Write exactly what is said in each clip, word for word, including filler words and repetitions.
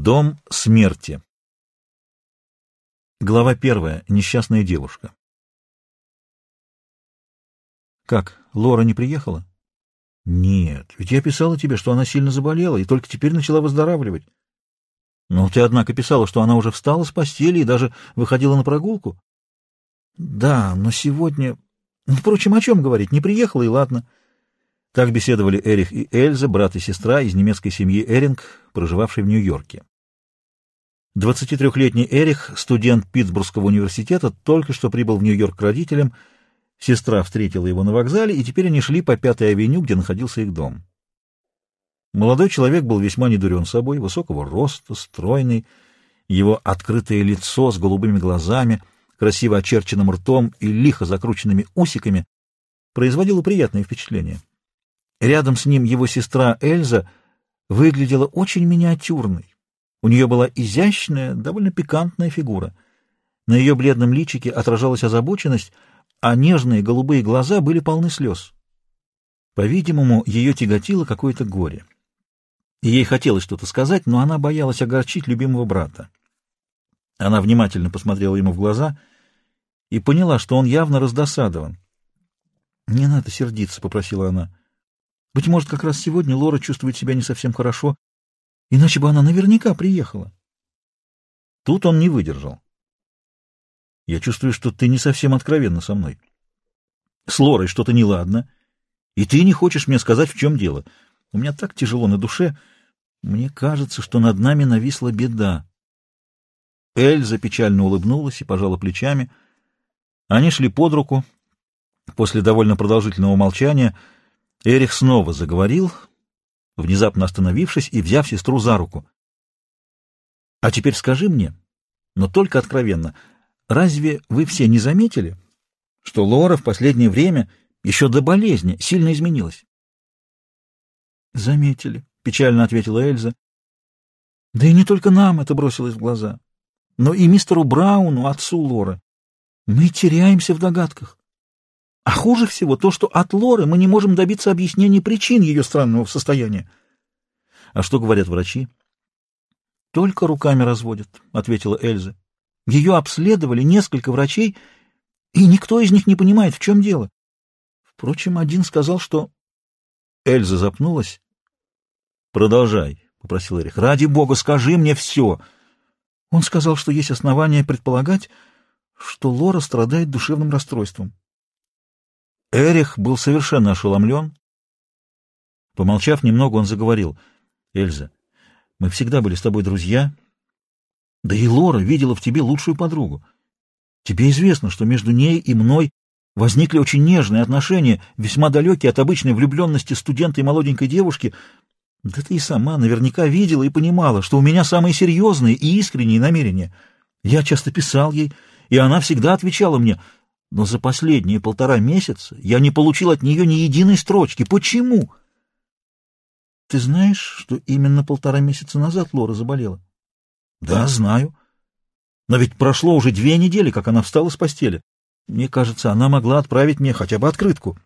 Дом смерти. Глава первая. Несчастная девушка. Как, Лора не приехала? Нет, ведь я писала тебе, что она сильно заболела и только теперь начала выздоравливать. Но ты, однако, писала, что она уже встала с постели и даже выходила на прогулку. Да, но сегодня... Впрочем, о чем говорить? Не приехала, и ладно. Так беседовали Эрих и Эльза, брат и сестра из немецкой семьи Эринг, проживавшей в Нью-Йорке. двадцатитрёхлетний Эрих, студент Питтсбургского университета, только что прибыл в Нью-Йорк к родителям. Сестра встретила его на вокзале, и теперь они шли по Пятой авеню, где находился их дом. Молодой человек был весьма недурен собой, высокого роста, стройный, его открытое лицо с голубыми глазами, красиво очерченным ртом и лихо закрученными усиками производило приятное впечатление. Рядом с ним его сестра Эльза выглядела очень миниатюрной. У нее была изящная, довольно пикантная фигура. На ее бледном личике отражалась озабоченность, а нежные голубые глаза были полны слез. По-видимому, ее тяготило какое-то горе. И ей хотелось что-то сказать, но она боялась огорчить любимого брата. Она внимательно посмотрела ему в глаза и поняла, что он явно раздосадован. «Не надо сердиться», — попросила она. «Быть может, как раз сегодня Лора чувствует себя не совсем хорошо, иначе бы она наверняка приехала». Тут он не выдержал. «Я чувствую, что ты не совсем откровенна со мной. С Лорой что-то неладно, и ты не хочешь мне сказать, в чем дело. У меня так тяжело на душе. Мне кажется, что над нами нависла беда». Эльза печально улыбнулась и пожала плечами. Они шли под руку. После довольно продолжительного молчания Эрих снова заговорил, внезапно остановившись и взяв сестру за руку. «А теперь скажи мне, но только откровенно, разве вы все не заметили, что Лора в последнее время, еще до болезни, сильно изменилась?» «Заметили», — печально ответила Эльза. «Да и не только нам это бросилось в глаза, но и мистеру Брауну, отцу Лоры. Мы теряемся в догадках. А хуже всего то, что от Лоры мы не можем добиться объяснения причин ее странного состояния». «А что говорят врачи?» «Только руками разводят», — ответила Эльза. «Ее обследовали несколько врачей, и никто из них не понимает, в чем дело. Впрочем, один сказал, что...» Эльза запнулась. «Продолжай», — попросил Эрих. «Ради бога, скажи мне все». Он сказал, что есть основания предполагать, что Лора страдает душевным расстройством. Эрих был совершенно ошеломлен. Помолчав немного, он заговорил. «Эльза, мы всегда были с тобой друзья, да и Лора видела в тебе лучшую подругу. Тебе известно, что между ней и мной возникли очень нежные отношения, весьма далекие от обычной влюбленности студента и молоденькой девушки. Да ты и сама наверняка видела и понимала, что у меня самые серьезные и искренние намерения. Я часто писал ей, и она всегда отвечала мне, но за последние полтора месяца я не получил от нее ни единой строчки. Почему?» «Ты знаешь, что именно полтора месяца назад Лора заболела?» «Да, знаю. Но ведь прошло уже две недели, как она встала с постели. Мне кажется, она могла отправить мне хотя бы открытку».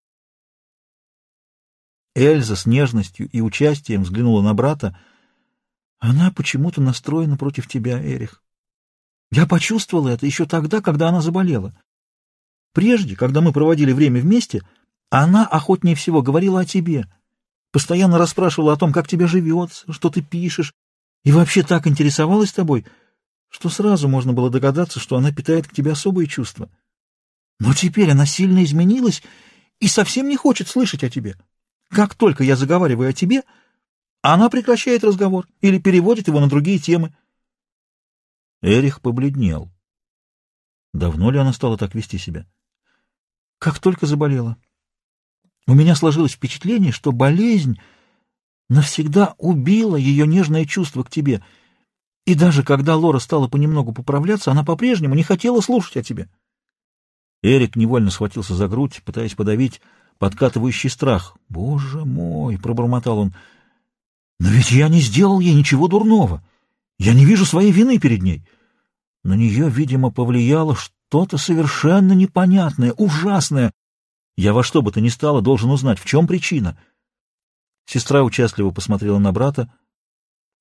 Эльза с нежностью и участием взглянула на брата. «Она почему-то настроена против тебя, Эрих. Я почувствовала это еще тогда, когда она заболела. Прежде, когда мы проводили время вместе, она охотнее всего говорила о тебе, постоянно расспрашивала о том, как тебе живется, что ты пишешь, и вообще так интересовалась тобой, что сразу можно было догадаться, что она питает к тебе особые чувства. Но теперь она сильно изменилась и совсем не хочет слышать о тебе. Как только я заговариваю о тебе, она прекращает разговор или переводит его на другие темы». Эрих побледнел. Давно ли она стала так вести себя? «Как только заболела. У меня сложилось впечатление, что болезнь навсегда убила ее нежное чувство к тебе, и даже когда Лора стала понемногу поправляться, она по-прежнему не хотела слушать о тебе». Эрик невольно схватился за грудь, пытаясь подавить подкатывающий страх. «Боже мой!» — пробормотал он. «Но ведь я не сделал ей ничего дурного. Я не вижу своей вины перед ней. На нее, видимо, повлияло что-то совершенно непонятное, ужасное. Я во что бы то ни стало должен узнать, в чем причина». Сестра участливо посмотрела на брата.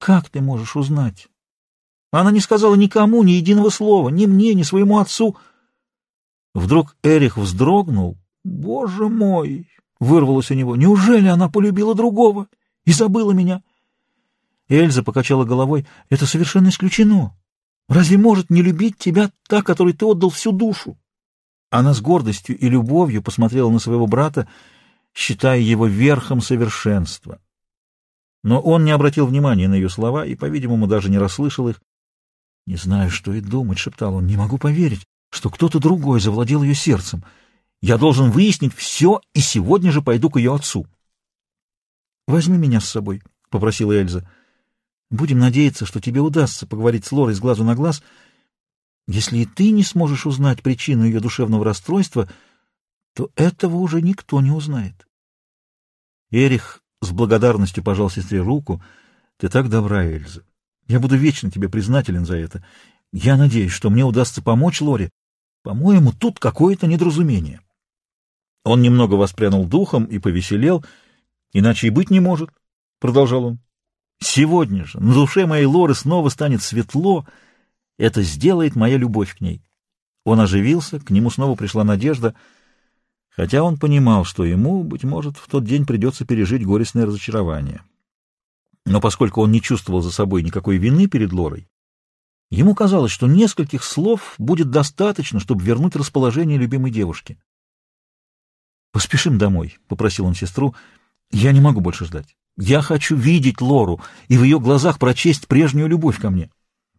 Как ты можешь узнать? Она не сказала никому ни единого слова, ни мне, ни своему отцу. Вдруг Эрих вздрогнул. «Боже мой!» — вырвалось у него. «Неужели она полюбила другого и забыла меня?» Эльза покачала головой. «Это совершенно исключено. Разве может не любить тебя та, которой ты отдал всю душу?» Она с гордостью и любовью посмотрела на своего брата, считая его верхом совершенства. Но он не обратил внимания на ее слова и, по-видимому, даже не расслышал их. «Не знаю, что и думать», — шептал он. «Не могу поверить, что кто-то другой завладел ее сердцем. Я должен выяснить все и сегодня же пойду к ее отцу». «Возьми меня с собой», — попросила Эльза. «Будем надеяться, что тебе удастся поговорить с Лорой с глазу на глаз. Если и ты не сможешь узнать причину ее душевного расстройства, то этого уже никто не узнает». Эрих с благодарностью пожал сестре руку. «Ты так добра, Эльза. Я буду вечно тебе признателен за это. Я надеюсь, что мне удастся помочь Лоре. По-моему, тут какое-то недоразумение». Он немного воспрянул духом и повеселел. «Иначе и быть не может», — продолжал он. «Сегодня же на душе моей Лоры снова станет светло. Это сделает моя любовь к ней». Он оживился, к нему снова пришла надежда, хотя он понимал, что ему, быть может, в тот день придется пережить горестное разочарование. Но поскольку он не чувствовал за собой никакой вины перед Лорой, ему казалось, что нескольких слов будет достаточно, чтобы вернуть расположение любимой девушки. «Поспешим домой», — попросил он сестру. «Я не могу больше ждать. Я хочу видеть Лору и в ее глазах прочесть прежнюю любовь ко мне».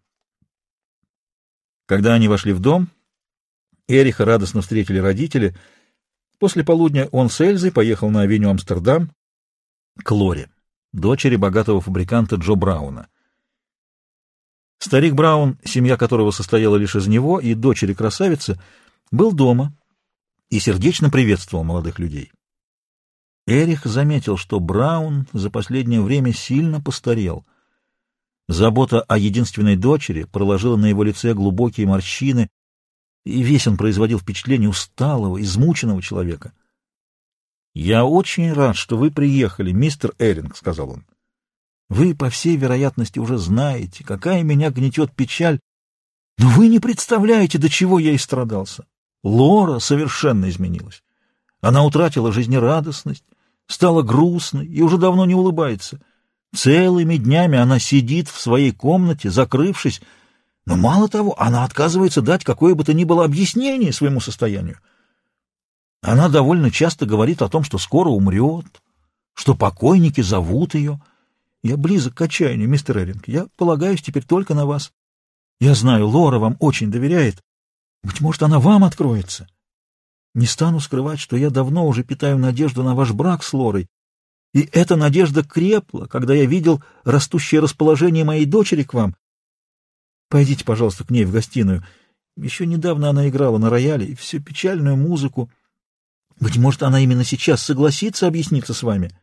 Когда они вошли в дом, Эриха радостно встретили родители. После полудня он с Эльзой поехал на авеню Амстердам к Лоре, дочери богатого фабриканта Джо Брауна. Старик Браун, семья которого состояла лишь из него и дочери красавицы, был дома и сердечно приветствовал молодых людей. Эрих заметил, что Браун за последнее время сильно постарел. Забота о единственной дочери проложила на его лице глубокие морщины, и весь он производил впечатление усталого, измученного человека. «Я очень рад, что вы приехали, мистер Эринг», — сказал он. «Вы, по всей вероятности, уже знаете, какая меня гнетет печаль, но вы не представляете, до чего я истрадался. Лора совершенно изменилась. Она утратила жизнерадостность, стала грустной и уже давно не улыбается. Целыми днями она сидит в своей комнате, закрывшись, но мало того, она отказывается дать какое бы то ни было объяснение своему состоянию. Она довольно часто говорит о том, что скоро умрет, что покойники зовут ее. Я близок к отчаянию, мистер Эринг. Я полагаюсь теперь только на вас. Я знаю, Лора вам очень доверяет. Быть может, она вам откроется. Не стану скрывать, что я давно уже питаю надежду на ваш брак с Лорой, и эта надежда крепла, когда я видел растущее расположение моей дочери к вам. Пойдите, пожалуйста, к ней в гостиную. Еще недавно она играла на рояле и всю печальную музыку. Быть может, она именно сейчас согласится объясниться с вами».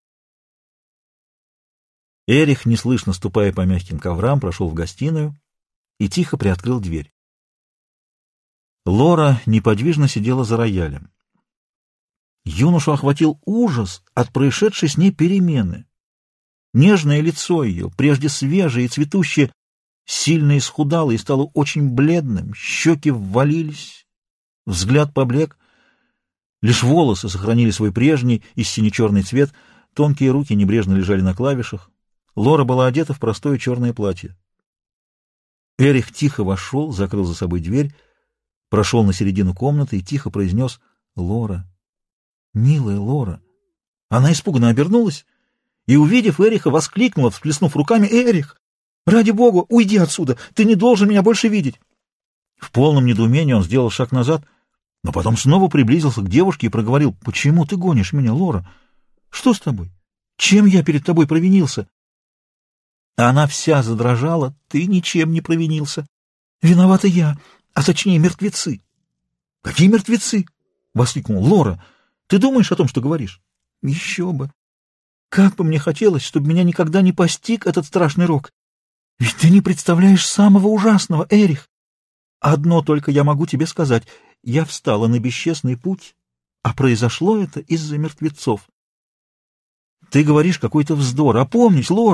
Эрих, неслышно ступая по мягким коврам, прошел в гостиную и тихо приоткрыл дверь. Лора неподвижно сидела за роялем. Юношу охватил ужас от происшедшей с ней перемены. Нежное лицо ее, прежде свежее и цветущее, сильно исхудало и стало очень бледным, щеки ввалились, взгляд поблек. Лишь волосы сохранили свой прежний и сине-черный цвет, тонкие руки небрежно лежали на клавишах. Лора была одета в простое черное платье. Эрих тихо вошел, закрыл за собой дверь, прошел на середину комнаты и тихо произнес: «Лора, милая Лора». Она испуганно обернулась и, увидев Эриха, воскликнула, всплеснув руками: «Эрих, ради бога, уйди отсюда! Ты не должен меня больше видеть!» В полном недоумении он сделал шаг назад, но потом снова приблизился к девушке и проговорил: «Почему ты гонишь меня, Лора? Что с тобой? Чем я перед тобой провинился?» Она вся задрожала. «Ты ничем не провинился. Виновата я, а точнее мертвецы». «Какие мертвецы?» — воскликнул. «Лора, ты думаешь о том, что говоришь?» «Еще бы! Как бы мне хотелось, чтобы меня никогда не постиг этот страшный рок. Ведь ты не представляешь самого ужасного, Эрих. Одно только я могу тебе сказать. Я встала на бесчестный путь, а произошло это из-за мертвецов». «Ты говоришь какой-то вздор. Опомнись, Лора!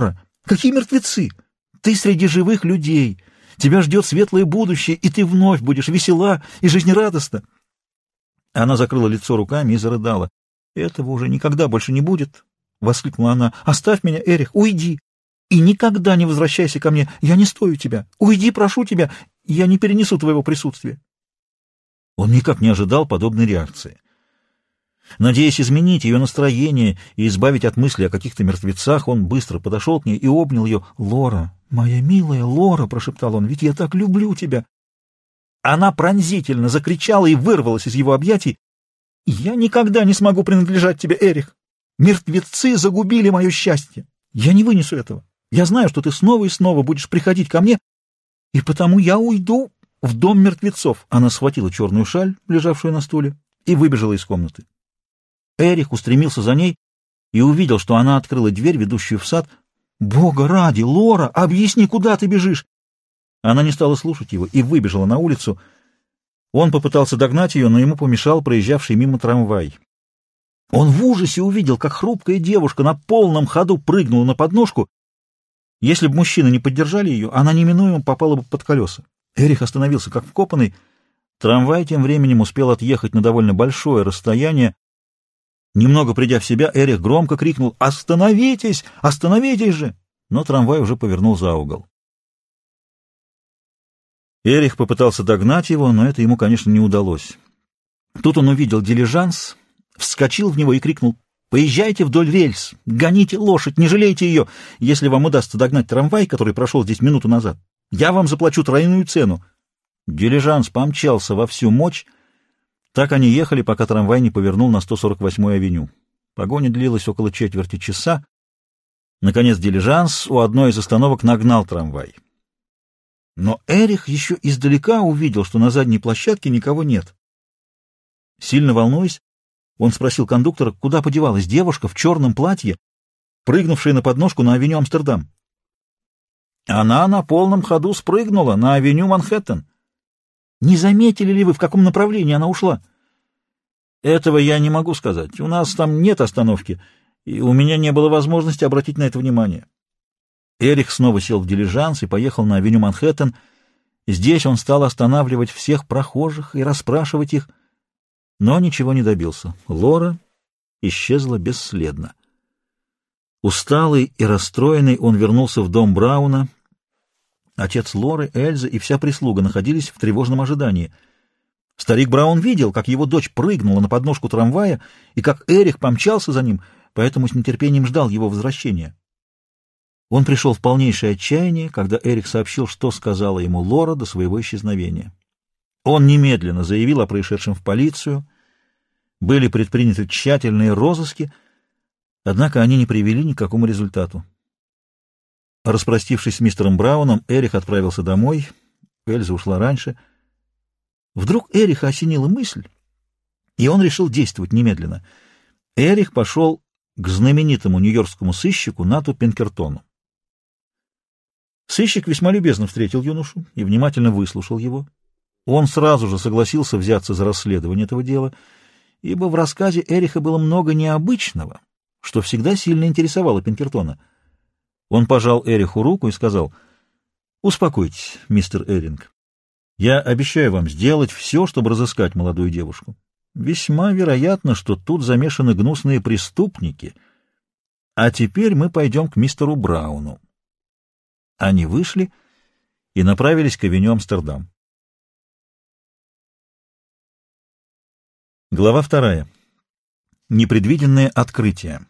Какие мертвецы? Ты среди живых людей. Тебя ждет светлое будущее, и ты вновь будешь весела и жизнерадостна. Она закрыла лицо руками и зарыдала. «Этого уже никогда больше не будет!» — воскликнула она. «Оставь меня, Эрих, уйди! И никогда не возвращайся ко мне! Я не стою тебя! Уйди, прошу тебя! Я не перенесу твоего присутствия!» Он никак не ожидал подобной реакции. Надеясь изменить ее настроение и избавить от мысли о каких-то мертвецах, он быстро подошел к ней и обнял ее. «Лора, моя милая Лора!» — прошептал он. «Ведь я так люблю тебя!» Она пронзительно закричала и вырвалась из его объятий. «Я никогда не смогу принадлежать тебе, Эрих! Мертвецы загубили мое счастье! Я не вынесу этого! Я знаю, что ты снова и снова будешь приходить ко мне, и потому я уйду в дом мертвецов!» Она схватила черную шаль, лежавшую на стуле, и выбежала из комнаты. Эрих устремился за ней и увидел, что она открыла дверь, ведущую в сад. «Бога ради, Лора, объясни, куда ты бежишь?» Она не стала слушать его и выбежала на улицу. Он попытался догнать ее, но ему помешал проезжавший мимо трамвай. Он в ужасе увидел, как хрупкая девушка на полном ходу прыгнула на подножку. Если бы мужчины не поддержали ее, она неминуемо попала бы под колеса. Эрих остановился как вкопанный. Трамвай тем временем успел отъехать на довольно большое расстояние. Немного придя в себя, Эрих громко крикнул: «Остановитесь! Остановитесь же!» Но трамвай уже повернул за угол. Эрих попытался догнать его, но это ему, конечно, не удалось. Тут он увидел дилижанс, вскочил в него и крикнул: «Поезжайте вдоль рельс! Гоните лошадь, не жалейте ее! Если вам удастся догнать трамвай, который прошел здесь минуту назад, я вам заплачу тройную цену!» Дилижанс помчался во всю мощь. Так они ехали, пока трамвай не повернул на сто сорок восьмую авеню. Погоня длилась около четверти часа. Наконец дилижанс у одной из остановок нагнал трамвай. Но Эрих еще издалека увидел, что на задней площадке никого нет. Сильно волнуясь, он спросил кондуктора, куда подевалась девушка в черном платье, прыгнувшая на подножку на авеню Амстердам. Она на полном ходу спрыгнула на авеню Манхэттен. Не заметили ли вы, в каком направлении она ушла? Этого я не могу сказать. У нас там нет остановки, и у меня не было возможности обратить на это внимание. Эрих снова сел в дилижанс и поехал на авеню Манхэттен. Здесь он стал останавливать всех прохожих и расспрашивать их, но ничего не добился. Лора исчезла бесследно. Усталый и расстроенный он вернулся в дом Брауна. Отец Лоры, Эльза и вся прислуга находились в тревожном ожидании. Старик Браун видел, как его дочь прыгнула на подножку трамвая и как Эрих помчался за ним, поэтому с нетерпением ждал его возвращения. Он пришел в полнейшее отчаяние, когда Эрих сообщил, что сказала ему Лора до своего исчезновения. Он немедленно заявил о происшедшем в полицию. Были предприняты тщательные розыски, однако они не привели ни к какому результату. Распростившись с мистером Брауном, Эрих отправился домой. Эльза ушла раньше. Вдруг Эриха осенила мысль, и он решил действовать немедленно. Эрих пошел к знаменитому нью-йоркскому сыщику Нату Пинкертону. Сыщик весьма любезно встретил юношу и внимательно выслушал его. Он сразу же согласился взяться за расследование этого дела, ибо в рассказе Эриха было много необычного, что всегда сильно интересовало Пинкертона. Он пожал Эриху руку и сказал: «Успокойтесь, мистер Эринг. Я обещаю вам сделать все, чтобы разыскать молодую девушку. Весьма вероятно, что тут замешаны гнусные преступники. А теперь мы пойдем к мистеру Брауну». Они вышли и направились к авеню Амстердам. Глава вторая. Непредвиденное открытие.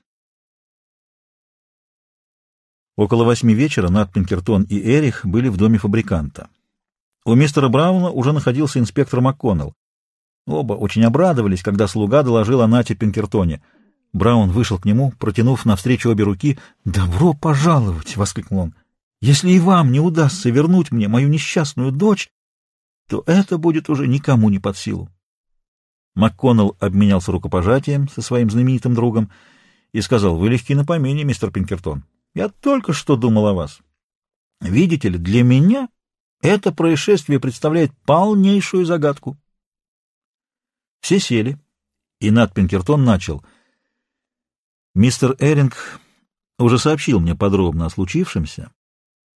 Около восьми вечера Нат Пинкертон и Эрих были в доме фабриканта. У мистера Брауна уже находился инспектор МакКоннелл. Оба очень обрадовались, когда слуга доложил о Нате Пинкертоне. Браун вышел к нему, протянув навстречу обе руки. «Добро пожаловать!» — воскликнул он. «Если и вам не удастся вернуть мне мою несчастную дочь, то это будет уже никому не под силу». МакКоннелл обменялся рукопожатием со своим знаменитым другом и сказал: «Вы легки на помине, мистер Пинкертон. Я только что думал о вас. Видите ли, для меня это происшествие представляет полнейшую загадку». Все сели, и Нат Пинкертон начал: «Мистер Эринг, уже сообщил мне подробно о случившемся,